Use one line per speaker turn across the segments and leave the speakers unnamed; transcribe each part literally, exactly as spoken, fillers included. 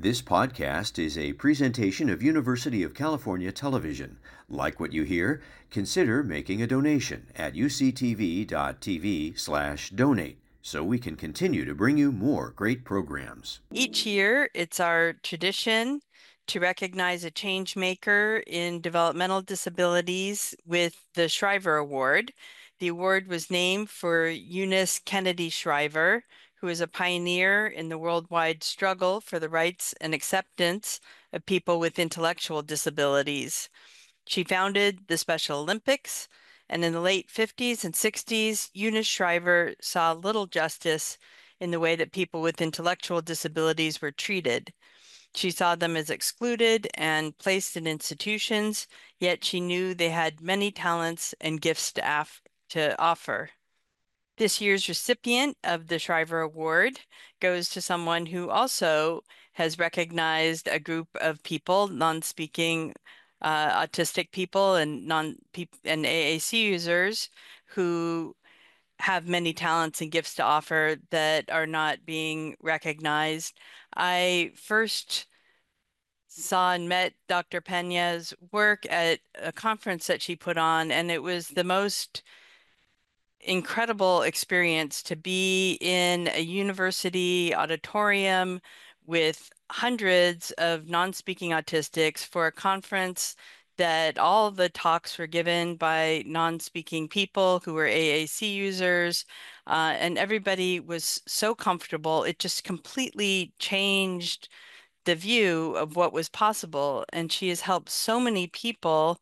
This podcast is a presentation of University of California Television. Like what you hear? Consider making a donation at uctv.tv slash donate so we can continue to bring you more great programs.
Each year, it's our tradition to recognize a change maker in developmental disabilities with the Shriver Award. The award was named for Eunice Kennedy Shriver, who is a pioneer in the worldwide struggle for the rights and acceptance of people with intellectual disabilities. She founded the Special Olympics, and in the late fifties and sixties, Eunice Shriver saw little justice in the way that people with intellectual disabilities were treated. She saw them as excluded and placed in institutions, yet she knew they had many talents and gifts to, af- to offer. This year's recipient of the Shriver Award goes to someone who also has recognized a group of people, non-speaking uh, autistic people and non and A A C users who have many talents and gifts to offer that are not being recognized. I first saw and met Doctor Pena's work at a conference that she put on, and it was the most incredible experience to be in a university auditorium with hundreds of non-speaking autistics for a conference that all the talks were given by non-speaking people who were A A C users, uh, and everybody was so comfortable. It just completely changed the view of what was possible. And she has helped so many people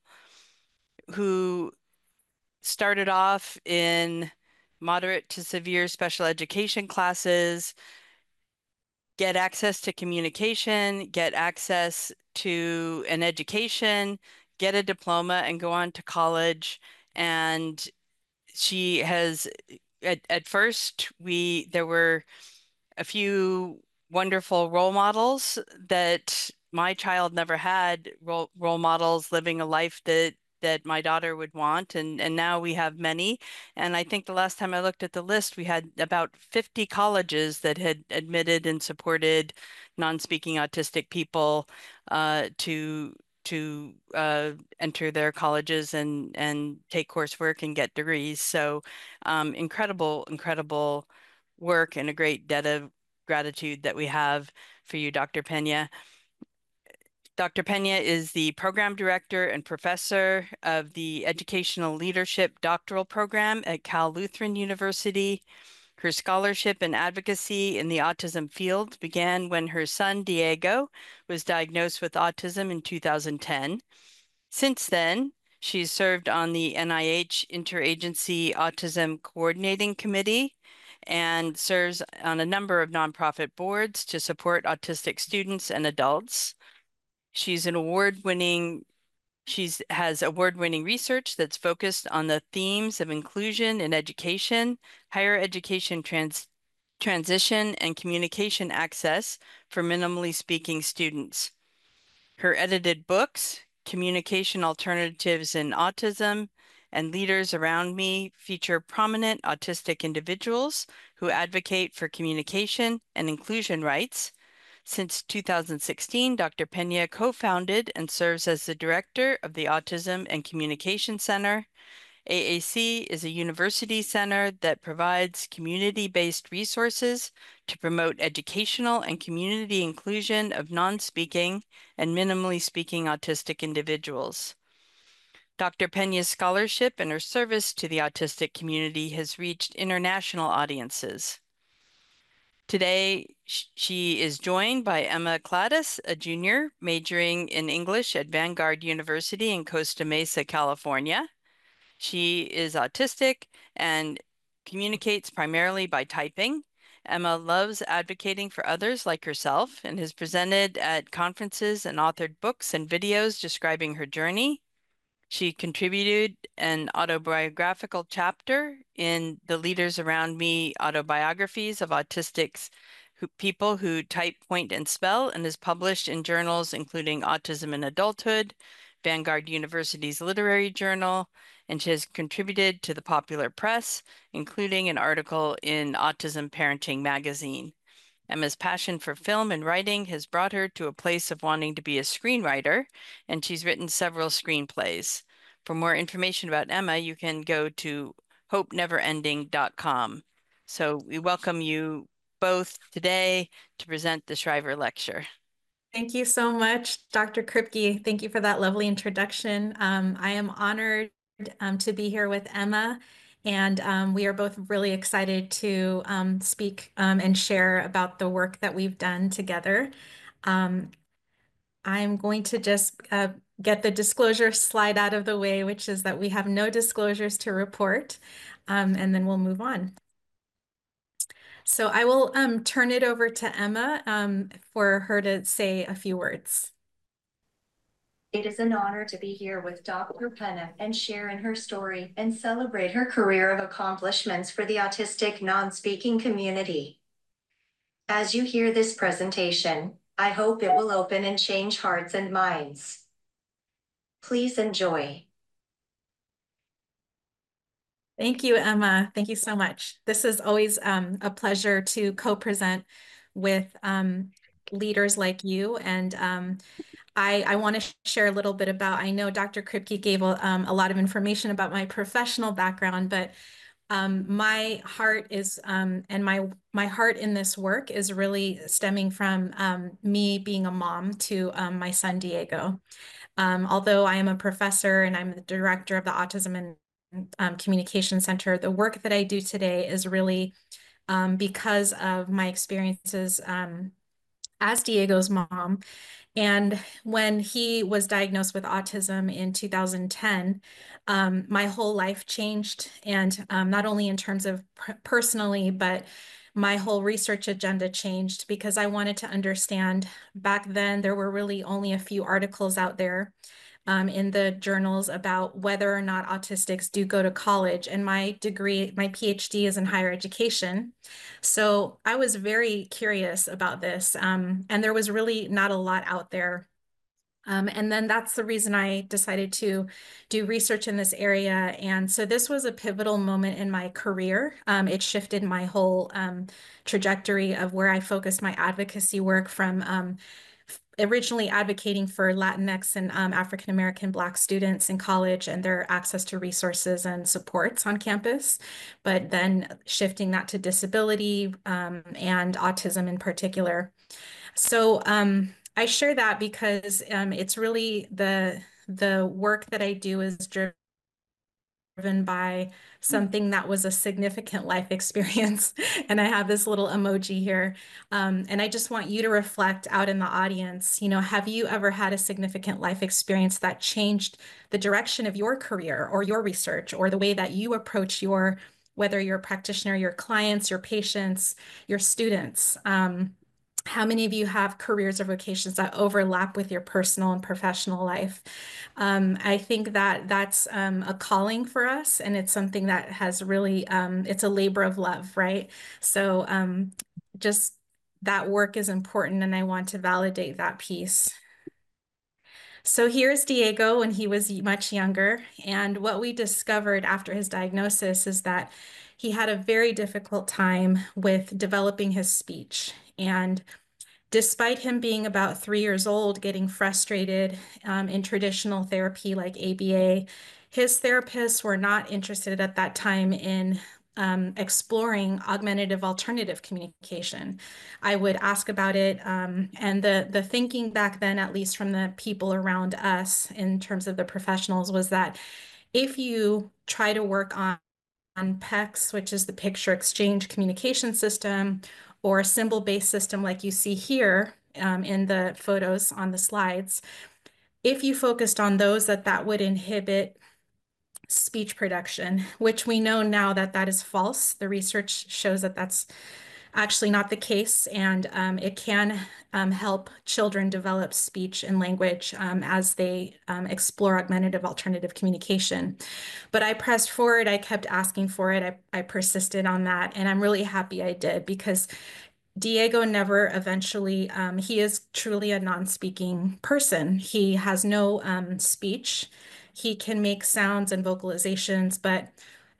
who started off in moderate to severe special education classes, get access to communication, get access to an education, get a diploma, and go on to college. And she has, at, at first, we there were a few wonderful role models that my child never had role, role models living a life that that my daughter would want, and and now we have many. And I think the last time I looked at the list, we had about fifty colleges that had admitted and supported non-speaking autistic people uh, to to uh, enter their colleges and and take coursework and get degrees. So um, incredible, incredible work and a great debt of gratitude that we have for you, Doctor Pena. Doctor Pena is the program director and professor of the Educational Leadership Doctoral Program at Cal Lutheran University. Her scholarship and advocacy in the autism field began when her son, Diego, was diagnosed with autism in two thousand ten. Since then, she's served on the N I H Interagency Autism Coordinating Committee and serves on a number of nonprofit boards to support autistic students and adults. She's an award-winning She's has award-winning research that's focused on the themes of inclusion in education, higher education trans transition, and communication access for minimally speaking students. Her edited books, Communication Alternatives in Autism and Leaders Around Me, feature prominent autistic individuals who advocate for communication and inclusion rights. Since two thousand sixteen, Doctor Pena co-founded and serves as the director of the Autism and Communication Center. A A C is a university center that provides community-based resources to promote educational and community inclusion of non-speaking and minimally speaking autistic individuals. Doctor Pena's scholarship and her service to the autistic community has reached international audiences. Today, she is joined by Emma Cladis, a junior majoring in English at Vanguard University in Costa Mesa, California. She is autistic and communicates primarily by typing. Emma loves advocating for others like herself and has presented at conferences and authored books and videos describing her journey. She contributed an autobiographical chapter in the Leaders Around Me autobiographies of autistics who, people who type, point, and spell, and is published in journals including Autism in Adulthood, Vanguard University's Literary Journal, and she has contributed to the popular press, including an article in Autism Parenting magazine. Emma's passion for film and writing has brought her to a place of wanting to be a screenwriter, and she's written several screenplays. For more information about Emma, you can go to hope never ending dot com. So we welcome you both today to present the Shriver Lecture.
Thank you so much, Doctor Kripke. Thank you for that lovely introduction. Um, I am honored um, to be here with Emma, and um, we are both really excited to um, speak um, and share about the work that we've done together. Um, I'm going to just uh, get the disclosure slide out of the way, which is that we have no disclosures to report, um, and then we'll move on. So I will um, turn it over to Emma um, for her to say a few words.
It is an honor to be here with Doctor Penna and share in her story and celebrate her career of accomplishments for the autistic non-speaking community. As you hear this presentation, I hope it will open and change hearts and minds. Please enjoy.
Thank you, Emma. Thank you so much. This is always um, a pleasure to co-present with um, leaders like you. And um, I, I want to share a little bit about, I know Doctor Kripke gave a, um, a lot of information about my professional background, but um, my heart is, um, and my, my heart in this work is really stemming from um, me being a mom to um, my son, Diego. Um, although I am a professor and I'm the director of the Autism and um, Communication Center, the work that I do today is really um, because of my experiences um, as Diego's mom. And when he was diagnosed with autism in two thousand ten, um, my whole life changed. And um, not only in terms of personally, but my whole research agenda changed because I wanted to understand. Back then, there were really only a few articles out there um, in the journals about whether or not autistics do go to college. And my degree, my PhD is in higher education. So I was very curious about this. Um, and there was really not a lot out there. Um, and then that's the reason I decided to do research in this area. And so this was a pivotal moment in my career. Um, it shifted my whole um, trajectory of where I focused my advocacy work from um, originally advocating for Latinx and um, African American Black students in college and their access to resources and supports on campus, but then shifting that to disability um, and autism in particular. So um, I share that because um, it's really the the work that I do is driven driven by something that was a significant life experience. And I have this little emoji here. Um, and I just want you to reflect out in the audience, you know, have you ever had a significant life experience that changed the direction of your career or your research or the way that you approach your, whether you're a practitioner, your clients, your patients, your students? Um, how many of you have careers or vocations that overlap with your personal and professional life? Um, I think that that's um, a calling for us, and it's something that has really, um, it's a labor of love, right? So um, just that work is important, and I want to validate that piece. So here's Diego when he was much younger, and what we discovered after his diagnosis is that he had a very difficult time with developing his speech. And despite him being about three years old, getting frustrated um, in traditional therapy like A B A, his therapists were not interested at that time in um, exploring augmentative alternative communication. I would ask about it, um, and the, the thinking back then, at least from the people around us in terms of the professionals, was that if you try to work on on P E C S, which is the picture exchange communication system, or a symbol-based system like you see here um, in the photos on the slides, if you focused on those, that that would inhibit speech production, which we know now that that is false. The research shows that that's actually not the case, and um, it can um, help children develop speech and language um, as they um, explore augmentative alternative communication. But I pressed forward, I kept asking for it, I, I persisted on that, and I'm really happy I did because Diego never eventually, um, he is truly a non-speaking person. He has no um, speech. He can make sounds and vocalizations, but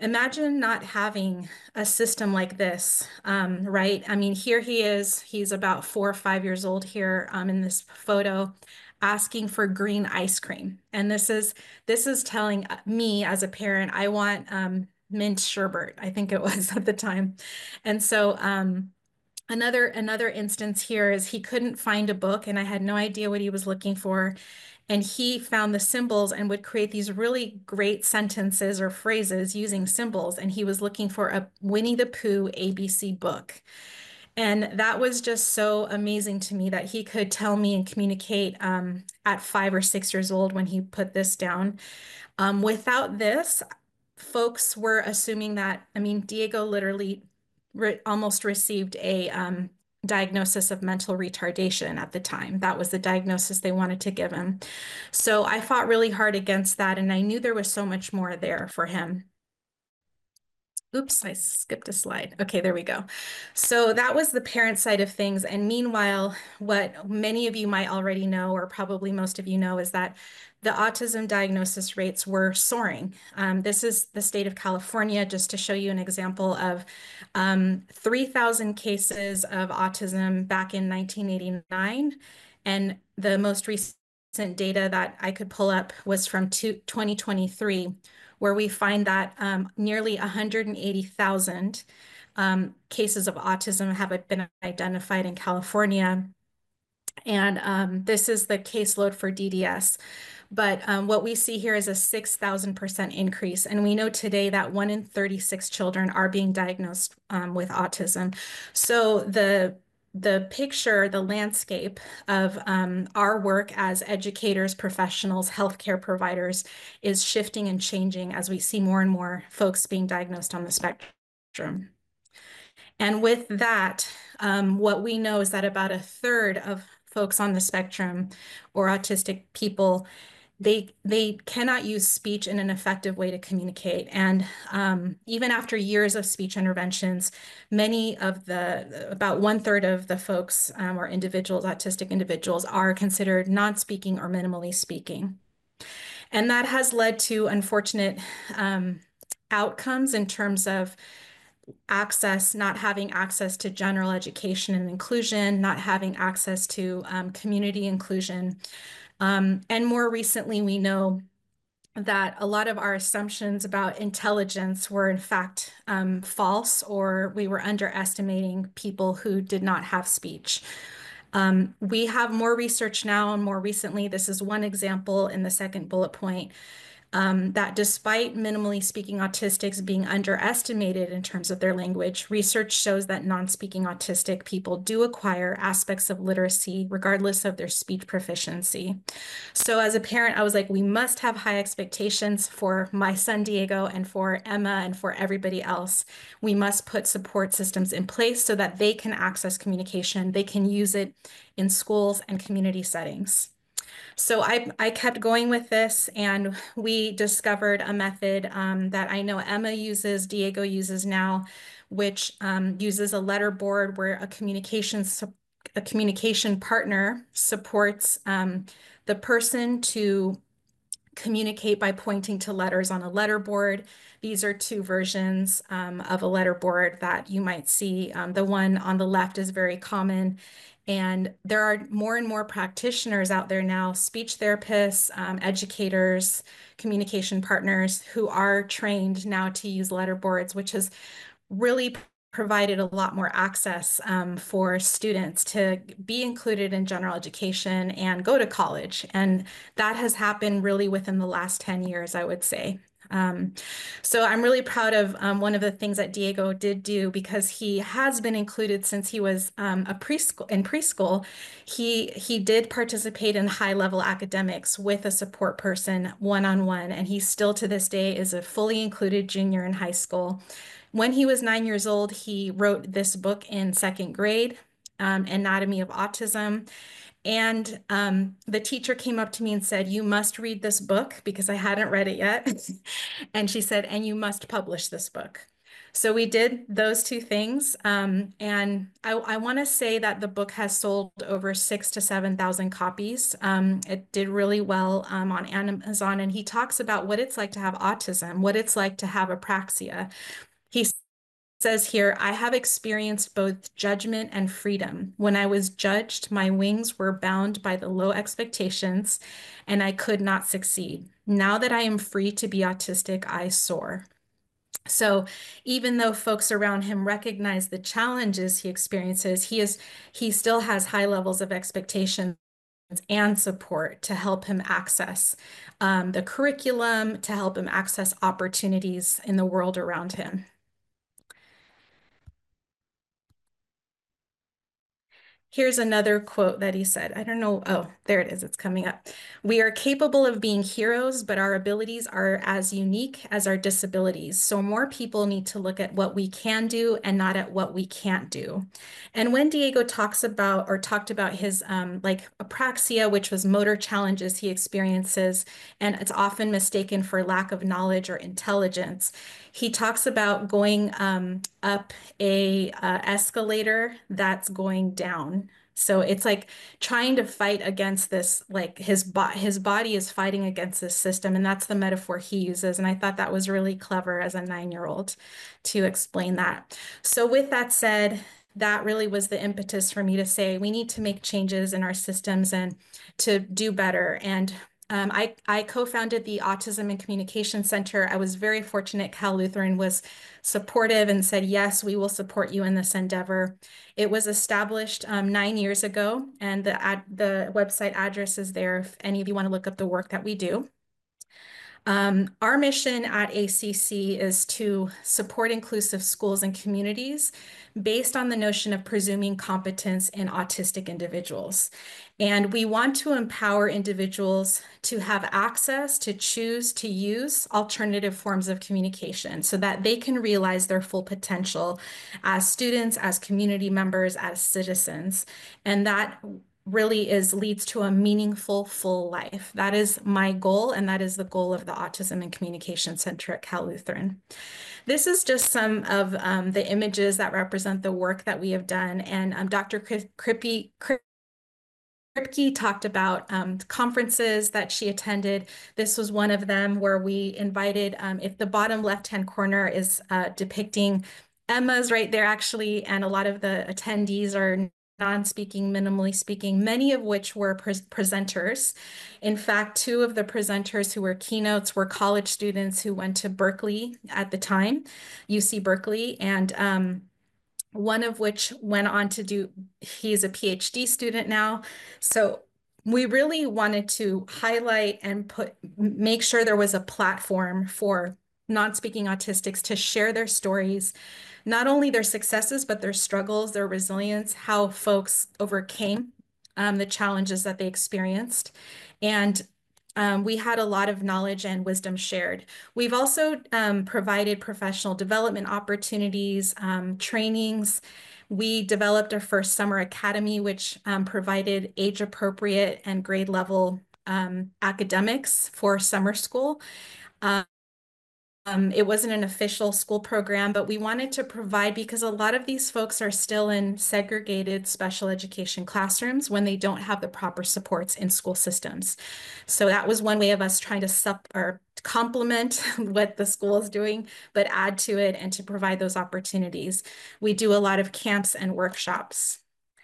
imagine not having a system like this, um, right? I mean, here he is, he's about four or five years old here um, in this photo, asking for green ice cream. And this is this is telling me as a parent, I want um, mint sherbet, I think it was at the time. And so um, another another instance here is he couldn't find a book, and I had no idea what he was looking for. And he found the symbols and would create these really great sentences or phrases using symbols. And he was looking for a Winnie the Pooh A B C book. And that was just so amazing to me that he could tell me and communicate um, at five or six years old when he put this down. Um, without this, folks were assuming that, I mean, Diego literally re almost received a um, diagnosis of mental retardation at the time. That was the diagnosis they wanted to give him. So I fought really hard against that, and I knew there was so much more there for him. Oops, I skipped a slide. Okay, there we go. So that was the parent side of things. And meanwhile, what many of you might already know, or probably most of you know, is that the autism diagnosis rates were soaring. Um, this is the state of California, just to show you an example of um, three thousand cases of autism back in nineteen eighty-nine. And the most recent data that I could pull up was from twenty twenty-three, where we find that um, nearly one hundred eighty thousand um, cases of autism have been identified in California. And um, this is the caseload for D D S. But um, what we see here is a six thousand percent increase. And we know today that one in thirty-six children are being diagnosed um, with autism. So the the picture, the landscape of um, our work as educators, professionals, healthcare providers is shifting and changing as we see more and more folks being diagnosed on the spectrum. And with that, um, what we know is that about a third of folks on the spectrum or autistic people, they they cannot use speech in an effective way to communicate. And um, even after years of speech interventions, many of the, about one third of the folks um, or individuals, autistic individuals, are considered non-speaking or minimally speaking. And that has led to unfortunate um, outcomes in terms of access, not having access to general education and inclusion, not having access to um, community inclusion. Um, and more recently, we know that a lot of our assumptions about intelligence were in fact um, false, or we were underestimating people who did not have speech. Um, we have more research now, and more recently, this is one example in the second bullet point, Um, that despite minimally speaking autistics being underestimated in terms of their language, research shows that non-speaking autistic people do acquire aspects of literacy regardless of their speech proficiency. So as a parent, I was like, we must have high expectations for my son Diego and for Emma and for everybody else. We must put support systems in place so that they can access communication, they can use it in schools and community settings. So I, I kept going with this, and we discovered a method um, that I know Emma uses, Diego uses now, which um, uses a letter board where a communication, a communication partner supports um, the person to communicate by pointing to letters on a letter board. These are two versions um, of a letter board that you might see. Um, the one on the left is very common. And there are more and more practitioners out there now, speech therapists, um, educators, communication partners who are trained now to use letter boards, which has really provided a lot more access um, for students to be included in general education and go to college. And that has happened really within the last ten years, I would say. Um, so I'm really proud of um, one of the things that Diego did do, because he has been included since he was um, a preschool in preschool. He he did participate in high level academics with a support person one-on-one, and he still to this day is a fully included junior in high school. When he was nine years old, he wrote this book in second grade, um, Anatomy of Autism. And um, the teacher came up to me and said, "You must read this book," because I hadn't read it yet. And she said, "And you must publish this book." So we did those two things. Um, and I, I want to say that the book has sold over six to seven thousand copies. Um, it did really well um, on Amazon. And he talks about what it's like to have autism, what it's like to have apraxia. He says here, I have experienced both judgment and freedom. When I was judged, my wings were bound by the low expectations, and I could not succeed. Now that I am free to be autistic, I soar. So even though folks around him recognize the challenges he experiences, he is he still has high levels of expectations and support to help him access um, the curriculum, to help him access opportunities in the world around him. Here's another quote that he said. I don't know. Oh, there it is. It's coming up. We are capable of being heroes, but our abilities are as unique as our disabilities. So more people need to look at what we can do and not at what we can't do. And when Diego talks about or talked about his um, like apraxia, which was motor challenges he experiences, and it's often mistaken for lack of knowledge or intelligence, he talks about going um, up a uh, escalator that's going down. So it's like trying to fight against this, like his bo his body is fighting against this system, and that's the metaphor he uses. And I thought that was really clever as a nine-year-old to explain that. So with that said, that really was the impetus for me to say we need to make changes in our systems and to do better. And um, I, I co-founded the Autism and Communication Center. I was very fortunate Cal Lutheran was supportive and said, yes, we will support you in this endeavor. It was established um, nine years ago, and the, ad, the website address is there if any of you want to look up the work that we do. Um, our mission at A C C is to support inclusive schools and communities based on the notion of presuming competence in autistic individuals. And we want to empower individuals to have access to choose to use alternative forms of communication so that they can realize their full potential as students, as community members, as citizens. And that really is leads to a meaningful, full life. That is my goal, and that is the goal of the Autism and Communication Center at Cal Lutheran. This is just some of um, the images that represent the work that we have done, and um, Doctor Kripke Kripke talked about um, conferences that she attended. This was one of them where we invited, um, if the bottom left-hand corner is uh, depicting Emma's right there actually, and a lot of the attendees are non-speaking, minimally speaking, many of which were pre presenters. In fact, two of the presenters who were keynotes were college students who went to Berkeley at the time, U C Berkeley, and um, one of which went on to do, he's a PhD student now. So we really wanted to highlight and put, make sure there was a platform for non-speaking autistics to share their stories, not only their successes, but their struggles, their resilience, how folks overcame um, the challenges that they experienced. And um, we had a lot of knowledge and wisdom shared. We've also um, provided professional development opportunities, um, trainings. We developed our first summer academy, which um, provided age-appropriate and grade level um, academics for summer school. Um, Um, it wasn't an official school program, but we wanted to provide, because a lot of these folks are still in segregated special education classrooms when they don't have the proper supports in school systems. So that was one way of us trying to sup or complement what the school is doing, but add to it and to provide those opportunities. We do a lot of camps and workshops.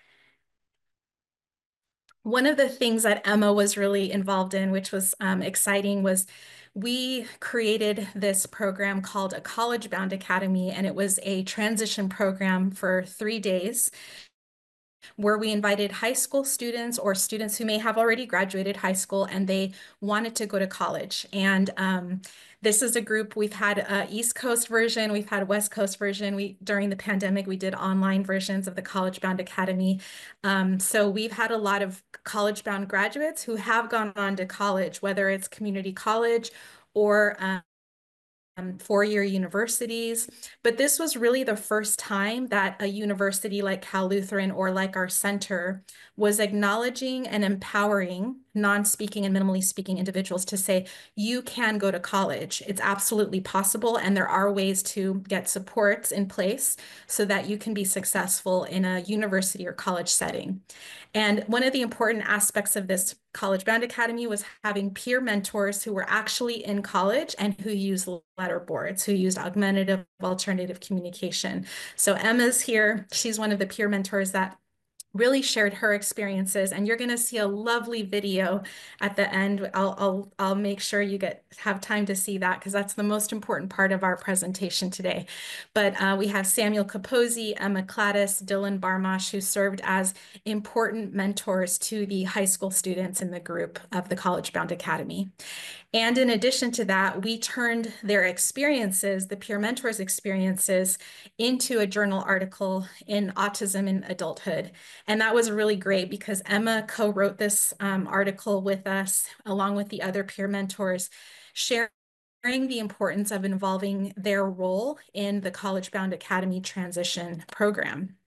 One of the things that Emma was really involved in, which was um, exciting, was we created this program called a College Bound Academy, and it was a transition program for three days where we invited high school students or students who may have already graduated high school and they wanted to go to college. And um, this is a group, we've had a East Coast version, we've had a West Coast version. We, during the pandemic, we did online versions of the College Bound Academy. Um, so we've had a lot of college bound graduates who have gone on to college, whether it's community college or um, Um, four-year universities. But this was really the first time that a university like Cal Lutheran or like our center was acknowledging and empowering non-speaking and minimally speaking individuals to say, you can go to college. It's absolutely possible, and there are ways to get supports in place so that you can be successful in a university or college setting. And one of the important aspects of this College Bound Academy was having peer mentors who were actually in college and who used letter boards, who used augmentative alternative communication. So Emma's here. She's one of the peer mentors that really shared her experiences, and you're going to see a lovely video at the end. I'll, I'll, I'll make sure you get have time to see that, because that's the most important part of our presentation today. But uh, we have Samuel Capozzi, Emma Cladis, Dylan Barmash, who served as important mentors to the high school students in the group of the College Bound Academy. And in addition to that, we turned their experiences, the peer mentors' experiences, into a journal article in Autism in Adulthood. And that was really great because Emma co-wrote this um, article with us, along with the other peer mentors, sharing the importance of involving their role in the College Bound Academy transition program.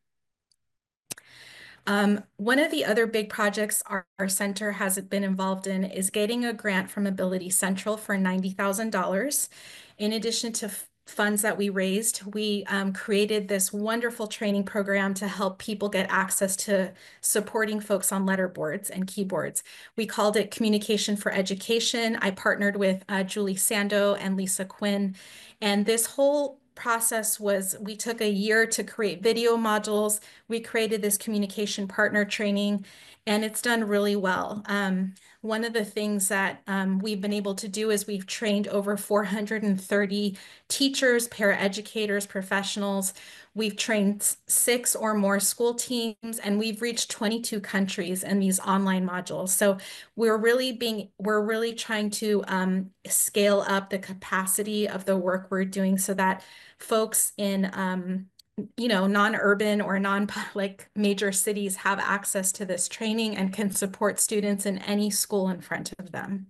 Um, one of the other big projects our, our center has been involved in is getting a grant from Ability Central for ninety thousand dollars. In addition to funds that we raised, we um, created this wonderful training program to help people get access to supporting folks on letterboards and keyboards. We called it Communication for Education. I partnered with uh, Julie Sando and Lisa Quinn, and this whole process was, we took a year to create video modules. We created this communication partner training, and it's done really well. Um, one of the things that um, we've been able to do is we've trained over four hundred thirty teachers, paraeducators, professionals. We've trained six or more school teams, and we've reached twenty-two countries in these online modules. So we're really being, we're really trying to um, scale up the capacity of the work we're doing so that folks in, um, you know, non-urban or non like major cities have access to this training and can support students in any school in front of them.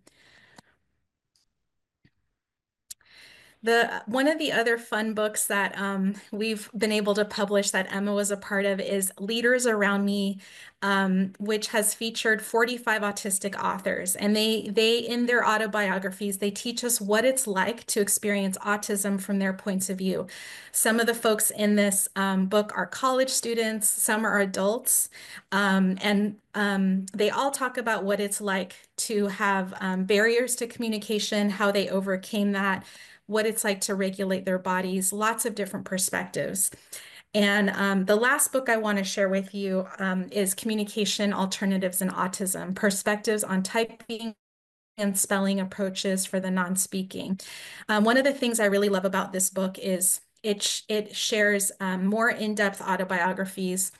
The one of the other fun books that um, we've been able to publish that Emma was a part of is Leaders Around Me, um, which has featured forty-five autistic authors. And they, they, in their autobiographies, they teach us what it's like to experience autism from their points of view. Some of the folks in this um, book are college students, some are adults, um, and um, they all talk about what it's like to have um, barriers to communication, how they overcame that, what it's like to regulate their bodies, lots of different perspectives. And um, the last book I want to share with you um, is Communication Alternatives in Autism, Perspectives on Typing and Spelling Approaches for the Non-Speaking. Um, one of the things I really love about this book is it, sh it shares um, more in-depth autobiographies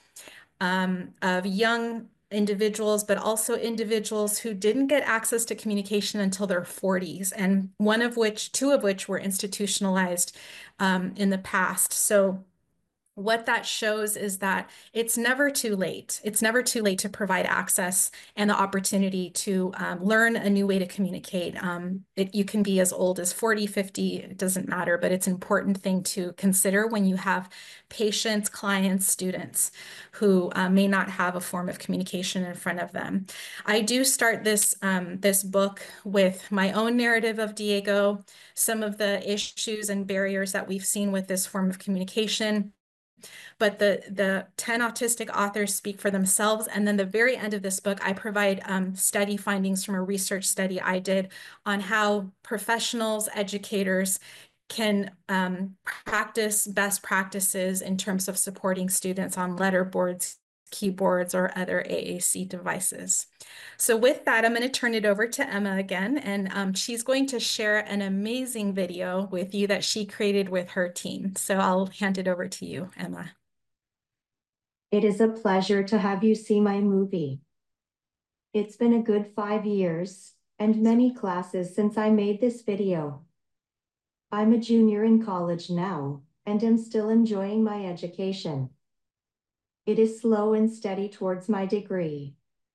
um, of young individuals, but also individuals who didn't get access to communication until their forties, and one of which, two of which were institutionalized um, in the past. So what that shows is that it's never too late. It's never too late to provide access and the opportunity to um, learn a new way to communicate. Um, it, you can be as old as forty, fifty, it doesn't matter, but it's an important thing to consider when you have patients, clients, students who uh, may not have a form of communication in front of them. I do start this, um, this book with my own narrative of Diego, some of the issues and barriers that we've seen with this form of communication. But the, the ten autistic authors speak for themselves. And then the very end of this book, I provide um, study findings from a research study I did on how professionals, educators can um, practice best practices in terms of supporting students on letterboards, keyboards, or other A A C devices. So with that, I'm going to turn it over to Emma again, and um, she's going to share an amazing video with you that she created with her team. So I'll hand it over to you, Emma.
It is a pleasure to have you see my movie. It's been a good five years and many classes since I made this video. I'm a junior in college now and am still enjoying my education. It is slow and steady towards my degree.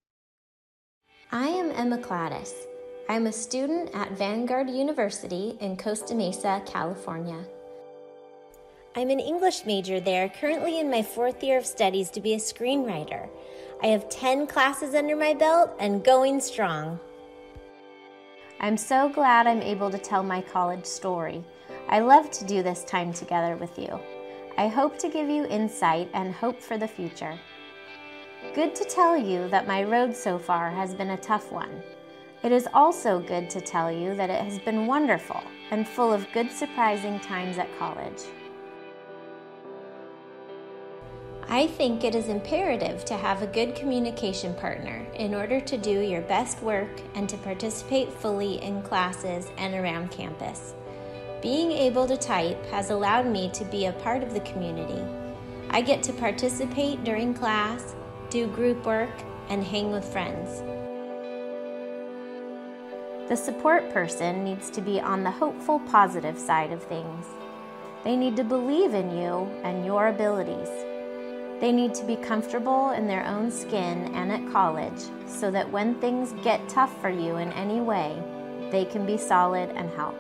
I am Emma Cladis. I'm a student at Vanguard University in Costa Mesa, California. I'm an English major there, currently in my fourth year of studies to be a screenwriter. I have ten classes under my belt and going strong. I'm so glad I'm able to tell my college story. I love to do this time together with you. I hope to give you insight and hope for the future. Good to tell you that my road so far has been a tough one. It is also good to tell you that it has been wonderful and full of good surprising times at college. I think it is imperative to have a good communication partner in order to do your best work and to participate fully in classes and around campus. Being able to type has allowed me to be a part of the community. I get to participate during class, do group work, and hang with friends. The support person needs to be on the hopeful, positive side of things. They need to believe in you and your abilities. They need to be comfortable in their own skin and at college so that when things get tough for you in any way, they can be solid and help.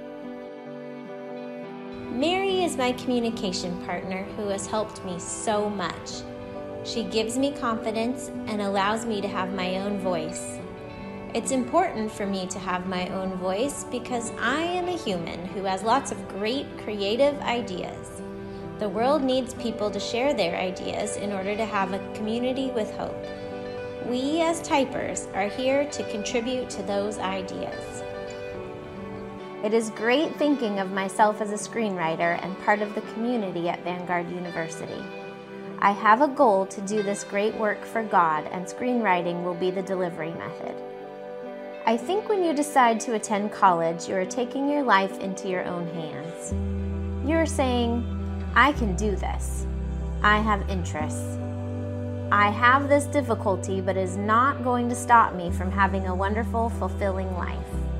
Mary is my communication partner who has helped me so much. She gives me confidence and allows me to have my own voice. It's important for me to have my own voice because I am a human who has lots of great creative ideas. The world needs people to share their ideas in order to have a community with hope. We as typers are here to contribute to those ideas. It is great thinking of myself as a screenwriter and part of the community at Vanguard University. I have a goal to do this great work for God, and screenwriting will be the delivery method. I think when you decide to attend college, you are taking your life into your own hands. You are saying, I can do this. I have interests. I have this difficulty, but it is not going to stop me from having a wonderful, fulfilling life.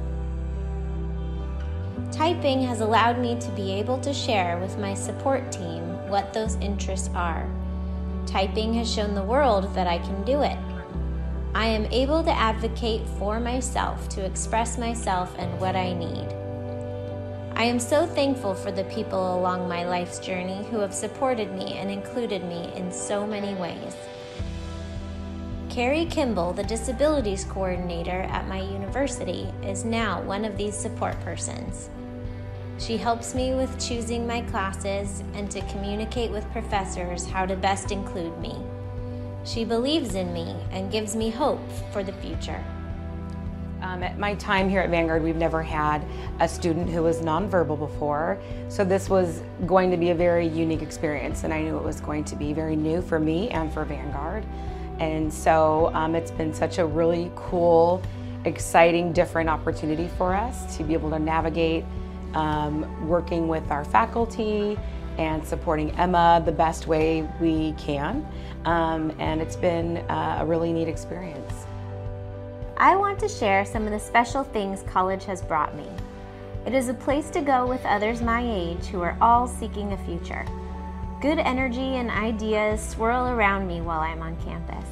Typing has allowed me to be able to share with my support team what those interests are. Typing has shown the world that I can do it. I am able to advocate for myself, to express myself and what I need. I am so thankful for the people along my life's journey who have supported me and included me in so many ways. Carrie Kimball, the disabilities coordinator at my university, is now one of these support persons. She helps me with choosing my classes and to communicate with professors how to best include me. She believes in me and gives me hope for the future.
Um, at my time here at Vanguard, we've never had a student who was nonverbal before, so this was going to be a very unique experience, and I knew it was going to be very new for me and for Vanguard. And so um, it's been such a really cool, exciting, different opportunity for us to be able to navigate um, working with our faculty and supporting Emma the best way we can. Um, and it's been uh, a really neat experience.
I want to share some of the special things college has brought me. It is a place to go with others my age who are all seeking a future. Good energy and ideas swirl around me while I'm on campus.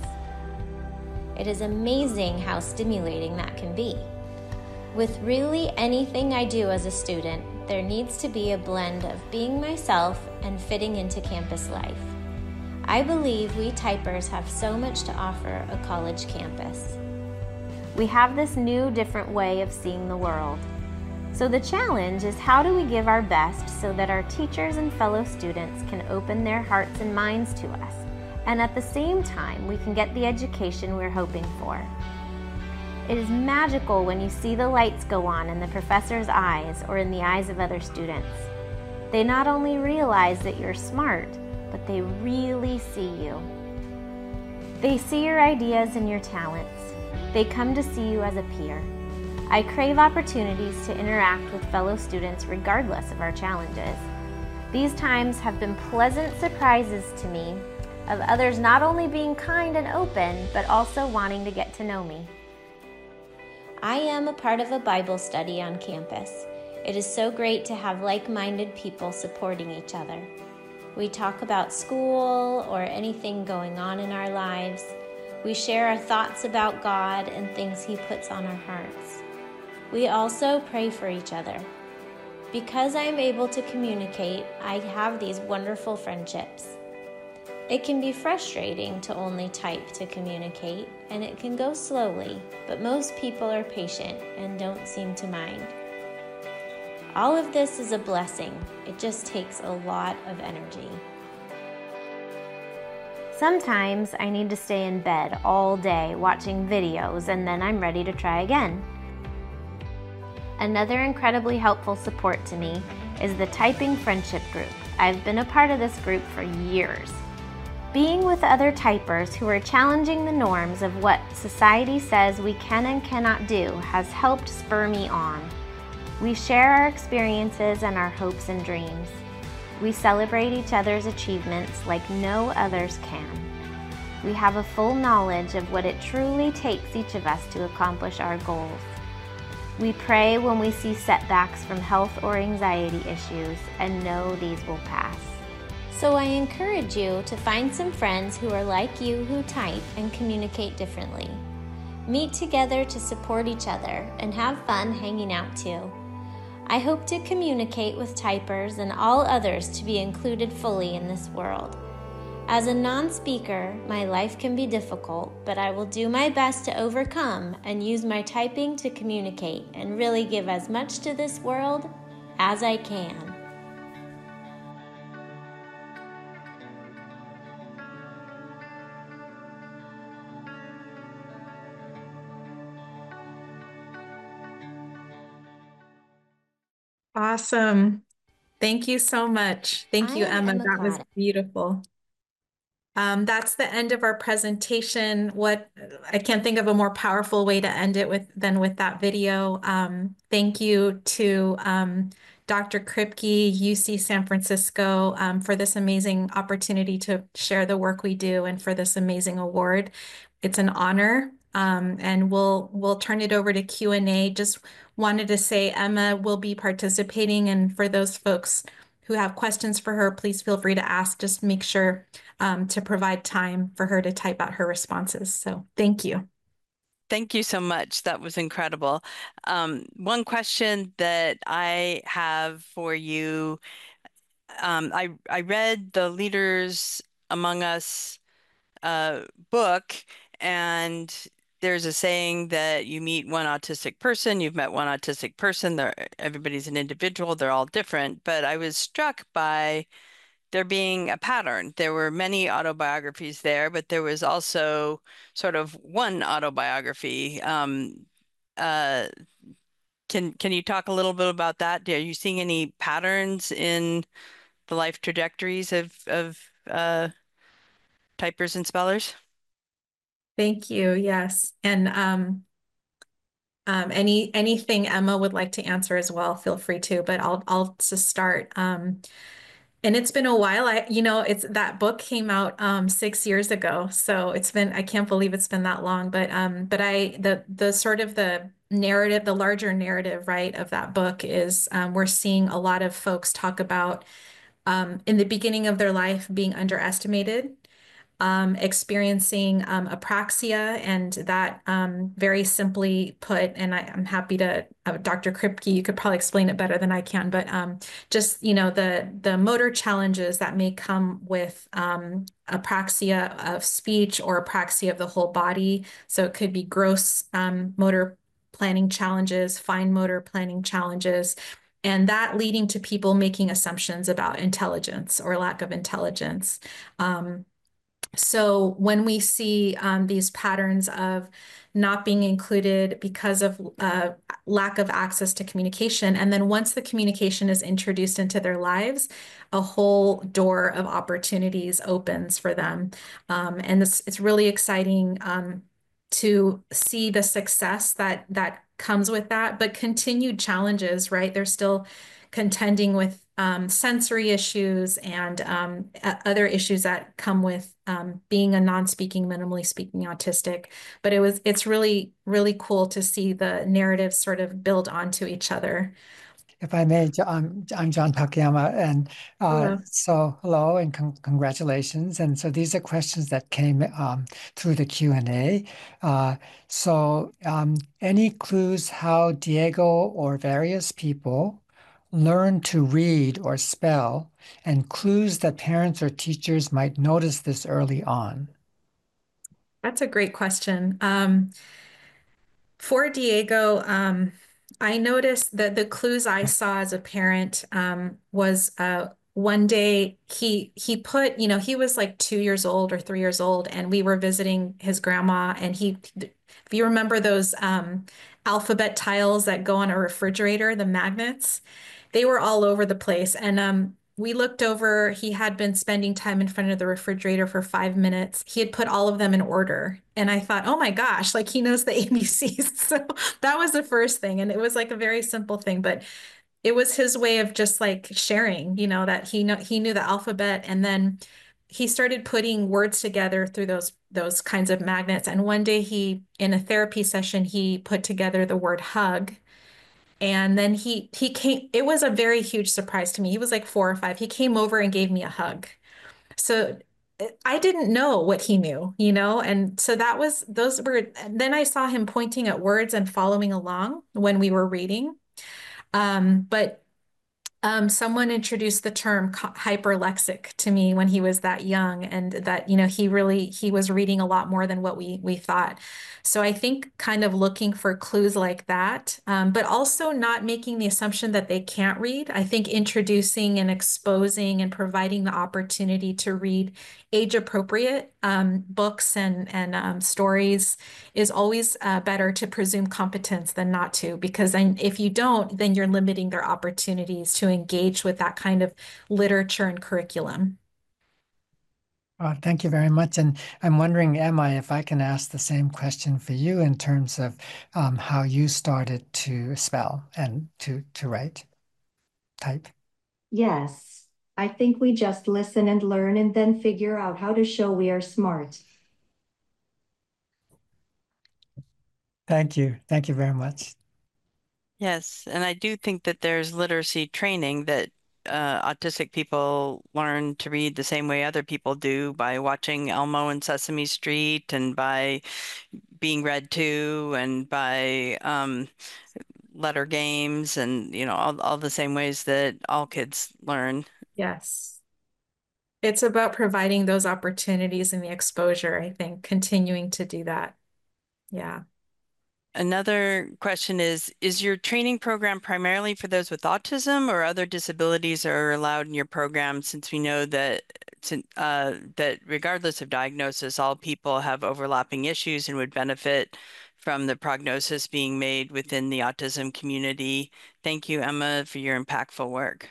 It is amazing how stimulating that can be. With really anything I do as a student, there needs to be a blend of being myself and fitting into campus life. I believe we typers have so much to offer a college campus. We have this new, different way of seeing the world. So the challenge is, how do we give our best so that our teachers and fellow students can open their hearts and minds to us, and at the same time we can get the education we're hoping for. It is magical when you see the lights go on in the professor's eyes or in the eyes of other students. They not only realize that you're smart, but they really see you. They see your ideas and your talents. They come to see you as a peer. I crave opportunities to interact with fellow students regardless of our challenges. These times have been pleasant surprises to me of others not only being kind and open, but also wanting to get to know me. I am a part of a Bible study on campus. It is so great to have like-minded people supporting each other. We talk about school or anything going on in our lives. We share our thoughts about God and things He puts on our hearts. We also pray for each other. Because I am able to communicate, I have these wonderful friendships. It can be frustrating to only type to communicate, and it can go slowly, but most people are patient and don't seem to mind. All of this is a blessing. It just takes a lot of energy. Sometimes I need to stay in bed all day watching videos, and then I'm ready to try again. Another incredibly helpful support to me is the Typing Friendship Group. I've been a part of this group for years. Being with other typers who are challenging the norms of what society says we can and cannot do has helped spur me on. We share our experiences and our hopes and dreams. We celebrate each other's achievements like no others can. We have a full knowledge of what it truly takes each of us to accomplish our goals. We pray when we see setbacks from health or anxiety issues and know these will pass. So I encourage you to find some friends who are like you who type and communicate differently. Meet together to support each other and have fun hanging out too. I hope to communicate with typers and all others to be included fully in this world. As a non-speaker, my life can be difficult, but I will do my best to overcome and use my typing to communicate and really give as much to this world as I can.
Awesome. Thank you so much. Thank
I
you,
am
Emma.
Emma
That was
Claddagh.
beautiful. Um, that's the end of our presentation. What I can't think of a more powerful way to end it with than with that video. Um, thank you to um, Doctor Kripke, U C San Francisco, um, for this amazing opportunity to share the work we do and for this amazing award. It's an honor. Um, and we'll we'll turn it over to Q and A. Just wanted to say Emma will be participating, and for those folks who have questions for her, please feel free to ask. Just make sure um, to provide time for her to type out her responses. So thank you.
Thank you so much. That was incredible. Um, one question that I have for you, um, I, I read the Leaders Among Us uh, book, and there's a saying that you meet one autistic person, you've met one autistic person, they're, everybody's an individual, they're all different. But I was struck by there being a pattern. There were many autobiographies there, but there was also sort of one autobiography. Um, uh, can can you talk a little bit about that? Are you seeing any patterns in the life trajectories of of uh, typers and spellers?
Thank you. Yes. And um, um, any anything Emma would like to answer as well, feel free to, but I'll I'll just start. Um, and it's been a while. I, you know, it's that book came out um six years ago. So it's been, I can't believe it's been that long. But um, but I the the sort of the narrative, the larger narrative, right, of that book is um, we're seeing a lot of folks talk about um, in the beginning of their life being underestimated, um, experiencing um, apraxia, and that um, very simply put, and I, I'm happy to, uh, Doctor Kripke, you could probably explain it better than I can, but um, just, you know, the, the motor challenges that may come with um, apraxia of speech or apraxia of the whole body. So it could be gross um, motor planning challenges, fine motor planning challenges, and that leading to people making assumptions about intelligence or lack of intelligence. Um, so when we see um, these patterns of not being included because of uh, lack of access to communication, and then once the communication is introduced into their lives, a whole door of opportunities opens for them. Um, and this, it's really exciting um, to see the success that that comes with that, but continued challenges, right? They're still contending with um, sensory issues and um, other issues that come with um, being a non-speaking, minimally speaking autistic. But it was, it's really, really cool to see the narratives sort of build onto each other.
If I may, I'm, I'm John Takayama, and uh,
Hello.
so hello and con congratulations. And so these are questions that came um, through the Q and A. Uh, so um, any clues how Diego or various people learn to read or spell, and clues that parents or teachers might notice this early on?
That's a great question. Um, for Diego, um, I noticed that the clues I saw as a parent um, was uh, one day he he put, you know, he was like two years old or three years old, and we were visiting his grandma, and he, if you remember those um, alphabet tiles that go on a refrigerator, the magnets, they were all over the place. And um, we looked over, he had been spending time in front of the refrigerator for five minutes. He had put all of them in order. And I thought, oh my gosh, like he knows the A B Cs. So that was the first thing. And it was like a very simple thing, but it was his way of just like sharing, you know, that he know he knew the alphabet. And then he started putting words together through those those kinds of magnets. And one day he, in a therapy session, he put together the word hug. And then he he came, it was a very huge surprise to me. He was like four or five. He came over and gave me a hug. So I didn't know what he knew, you know? And so that was, those were, then I saw him pointing at words and following along when we were reading. Um, but um, someone introduced the term hyperlexic to me when he was that young, and that, you know, he really, he was reading a lot more than what we we thought. So I think kind of looking for clues like that, um, but also not making the assumption that they can't read. I think introducing and exposing and providing the opportunity to read age-appropriate um, books and, and um, stories is always uh, better to presume competence than not to, because then if you don't, then you're limiting their opportunities to engage with that kind of literature and curriculum.
Uh, thank you very much. And I'm wondering, Emma, if I can ask the same question for you in terms of um, how you started to spell and to, to write, type.
Yes. I think we just listen and learn and then figure out how to show we are smart.
Thank you. Thank you very much.
Yes, and I do think that there's literacy training that uh, autistic people learn to read the same way other people do by watching Elmo and Sesame Street, and by being read to, and by um, letter games, and you know all, all the same ways that all kids learn.
Yes. It's about providing those opportunities and the exposure, I think, continuing to do that. Yeah.
Another question is, is your training program primarily for those with autism, or other disabilities are allowed in your program, since we know that uh, that regardless of diagnosis, all people have overlapping issues and would benefit from the prognosis being made within the autism community? Thank you, Emma, for your impactful work.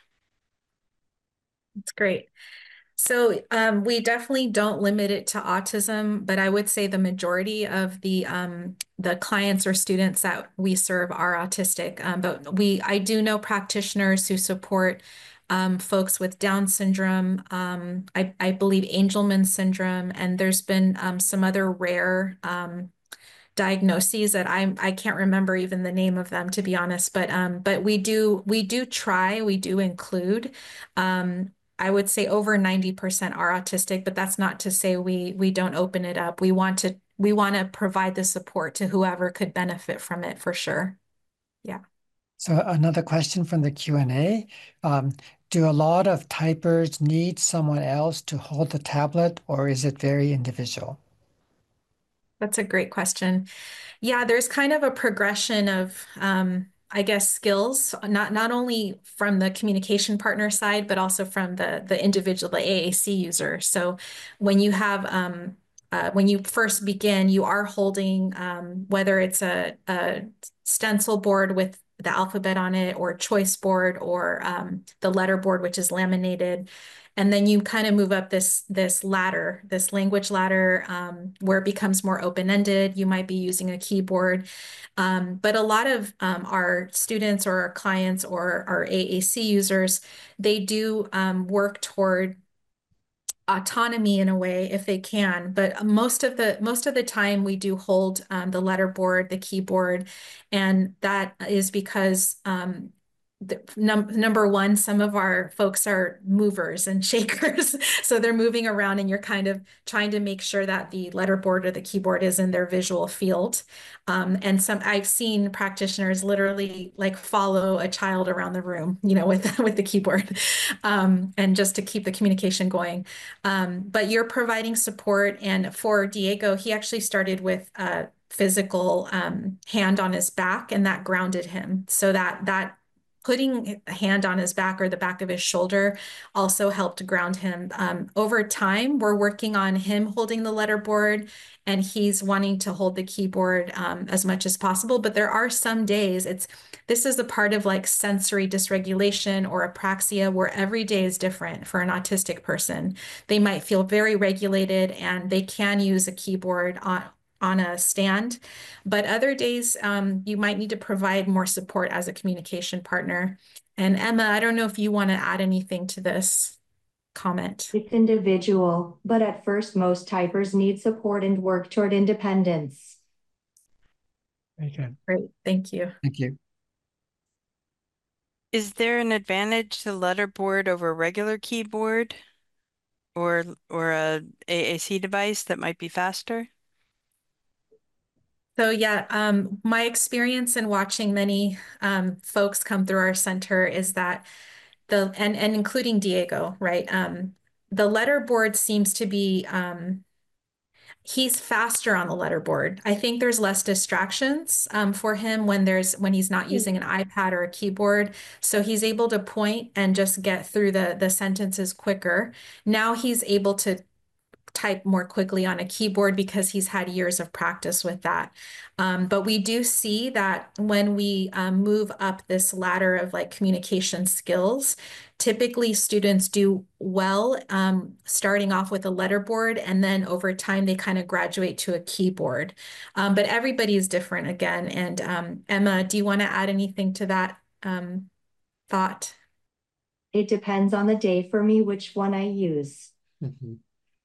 That's great. So um, we definitely don't limit it to autism, but I would say the majority of the um, the clients or students that we serve are autistic. Um, but we, I do know practitioners who support um, folks with Down syndrome. Um, I, I believe Angelman syndrome, and there's been um, some other rare um, diagnoses that I I can't remember even the name of them, to be honest. But um, but we do we do try, we do include. Um, I would say over ninety percent are autistic, but that's not to say we we don't open it up. We want to we want to provide the support to whoever could benefit from it, for sure. Yeah.
So another question from the Q and A. Um, do a lot of typers need someone else to hold the tablet, or is it very individual?
That's a great question. Yeah, there's kind of a progression of, um, I guess, skills, not not only from the communication partner side, but also from the the individual, the A A C user. So when you have um, uh, when you first begin, you are holding um, whether it's a, a stencil board with the alphabet on it, or choice board, or um, the letter board, which is laminated. And then you kind of move up this this ladder, this language ladder, um, where it becomes more open-ended. You might be using a keyboard. Um, but a lot of um, our students or our clients or our A A C users, they do um, work toward autonomy in a way if they can, but most of the most of the time we do hold um, the letterboard, the keyboard, and that is because um, the, num number one, some of our folks are movers and shakers. So they're moving around and you're kind of trying to make sure that the letterboard or the keyboard is in their visual field. Um, and some I've seen practitioners literally like follow a child around the room, you know, with, with the keyboard, um, and just to keep the communication going. Um, but you're providing support. And for Diego, he actually started with uh, physical um, hand on his back, and that grounded him. So that that putting a hand on his back or the back of his shoulder also helped ground him. Um, over time, we're working on him holding the letterboard, and he's wanting to hold the keyboard um, as much as possible. But there are some days it's this is a part of like sensory dysregulation or apraxia where every day is different for an autistic person. They might feel very regulated and they can use a keyboard on on a stand, but other days um, you might need to provide more support as a communication partner. And Emma, I don't know if you want to add anything to this comment.
It's individual, but at first most typers need support and work toward independence.
Very good.
Great, thank you.
Thank you.
Is there an advantage to letterboard over a regular keyboard or or a A A C device that might be faster?
So yeah, um, my experience in watching many um, folks come through our center is that the and and including Diego, right? Um, the letterboard seems to be um, he's faster on the letterboard. I think there's less distractions um, for him when there's when he's not using an iPad or a keyboard. So he's able to point and just get through the the sentences quicker. Now he's able to type more quickly on a keyboard because he's had years of practice with that. Um, but we do see that when we um, move up this ladder of like communication skills, typically students do well um, starting off with a letterboard, and then over time they kind of graduate to a keyboard. Um, but everybody is different again. And um, Emma, do you want to add anything to that um, thought?
It depends on the day for me which one I use.
Mm-hmm.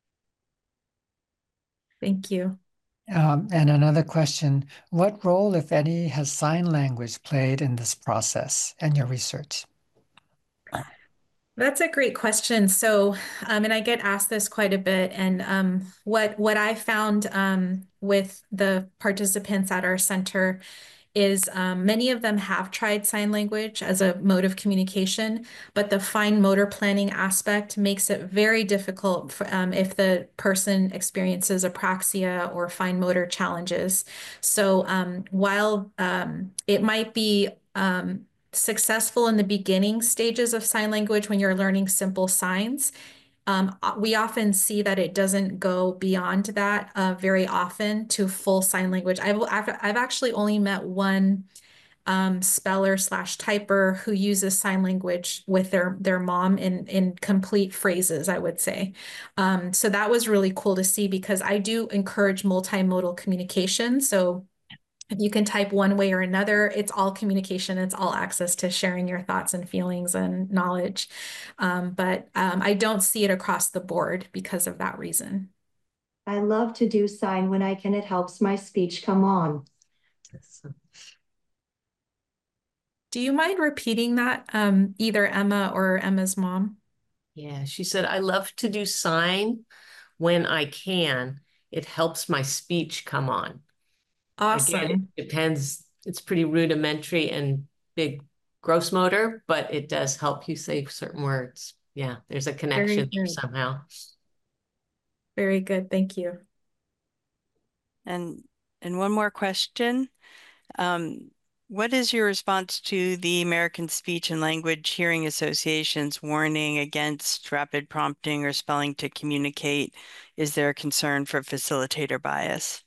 Thank you.
Um, and another question, what role, if any, has sign language played in this process and your research?
That's a great question. So, um, and I get asked this quite a bit. And um, what what I found um, with the participants at our center is um, many of them have tried sign language as a mode of communication, but the fine motor planning aspect makes it very difficult for, um, if the person experiences apraxia or fine motor challenges. So um, while um, it might be um, successful in the beginning stages of sign language when you're learning simple signs, Um, we often see that it doesn't go beyond that uh, very often to full sign language. I've, I've actually only met one um, speller slash typer who uses sign language with their, their mom in, in complete phrases, I would say. Um, so that was really cool to see because I do encourage multimodal communication. So if you can type one way or another, it's all communication. It's all access to sharing your thoughts and feelings and knowledge. Um, but um, I don't see it across the board because of that reason.
I love to do sign when I can. It helps my speech come on.
Do you mind repeating that, um, either Emma or Emma's mom?
Yeah, she said, I love to do sign when I can. It helps my speech come on.
Awesome.
Again, it depends. It's pretty rudimentary and big gross motor, but it does help you say certain words. Yeah, there's a connection there somehow.
Very good. Thank you.
And and one more question. Um, what is your response to the American Speech and Language Hearing Association's warning against rapid prompting or spelling to communicate? Is there a concern for facilitator bias?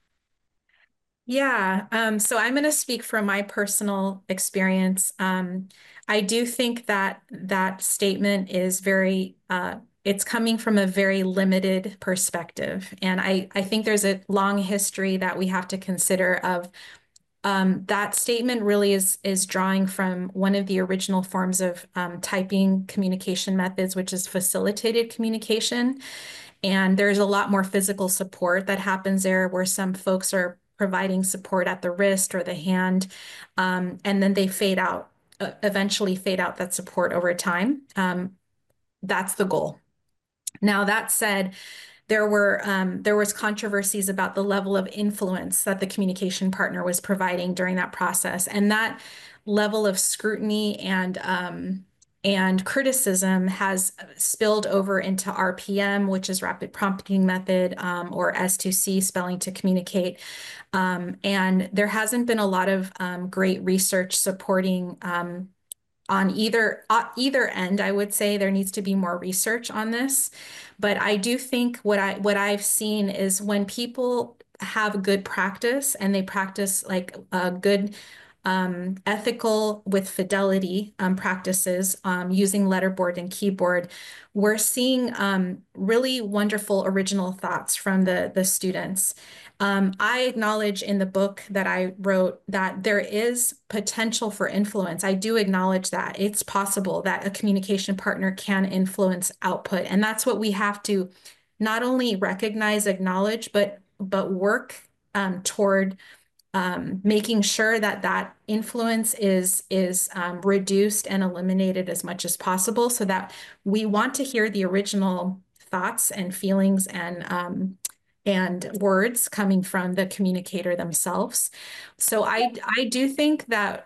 Yeah, um, so I'm going to speak from my personal experience. Um, I do think that that statement is very, uh, it's coming from a very limited perspective. And I, I think there's a long history that we have to consider of um, that statement really is, is drawing from one of the original forms of um, typing communication methods, which is facilitated communication. And there's a lot more physical support that happens there where some folks are providing support at the wrist or the hand, um, and then they fade out uh, eventually fade out that support over time. Um, that's the goal. Now, that said, there were um, there was controversies about the level of influence that the communication partner was providing during that process, and that level of scrutiny and um, and criticism has spilled over into R P M, which is rapid prompting method, um, or S two C, spelling to communicate. Um, and there hasn't been a lot of um, great research supporting um, on either uh, either end. I would say there needs to be more research on this. But I do think what I what I've seen is when people have good practice and they practice like a good um, ethical with fidelity um, practices um, using letterboard and keyboard, we're seeing um, really wonderful original thoughts from the, the students. Um, I acknowledge in the book that I wrote that there is potential for influence. I do acknowledge that it's possible that a communication partner can influence output. And that's what we have to not only recognize, acknowledge, but, but work um, toward Um, making sure that that influence is is um, reduced and eliminated as much as possible, so that we want to hear the original thoughts and feelings and um, and words coming from the communicator themselves. So I I do think that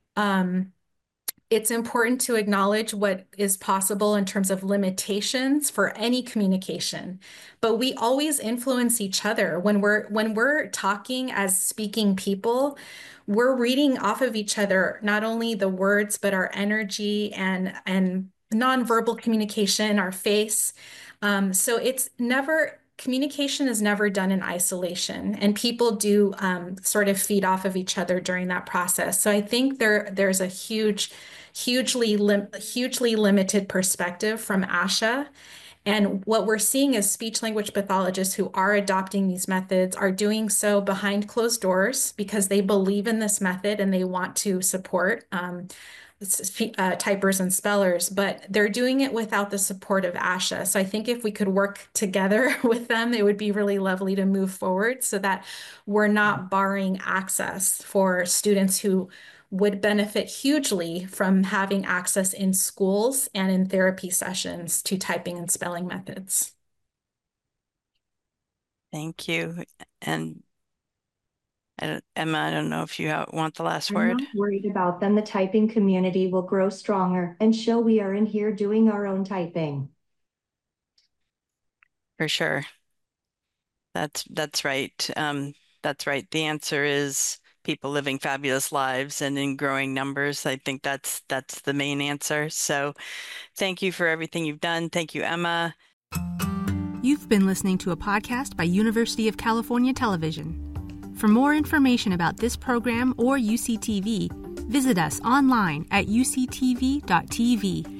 um, it's important to acknowledge what is possible in terms of limitations for any communication, but we always influence each other. When we're when we're talking as speaking people, we're reading off of each other, not only the words, but our energy and and nonverbal communication, our face. Um, so it's never communication is never done in isolation, and people do um, sort of feed off of each other during that process. So I think there there's a huge hugely lim hugely limited perspective from ASHA. And what we're seeing is speech language pathologists who are adopting these methods are doing so behind closed doors because they believe in this method and they want to support um, uh, typers and spellers, but they're doing it without the support of ASHA. So I think if we could work together with them, it would be really lovely to move forward so that we're not barring access for students who would benefit hugely from having access in schools and in therapy sessions to typing and spelling methods.
Thank you. And I don't, Emma, I don't know if you have, want the last
I'm
word.
not worried about them. The typing community will grow stronger and show we are in here doing our own typing.
For sure. That's that's right. Um, that's right. The answer is people living fabulous lives and in growing numbers. I think that's that's the main answer. So thank you for everything you've done. Thank you, Emma.
You've been listening to a podcast by University of California Television. For more information about this program or U C T V, visit us online at U C T V dot T V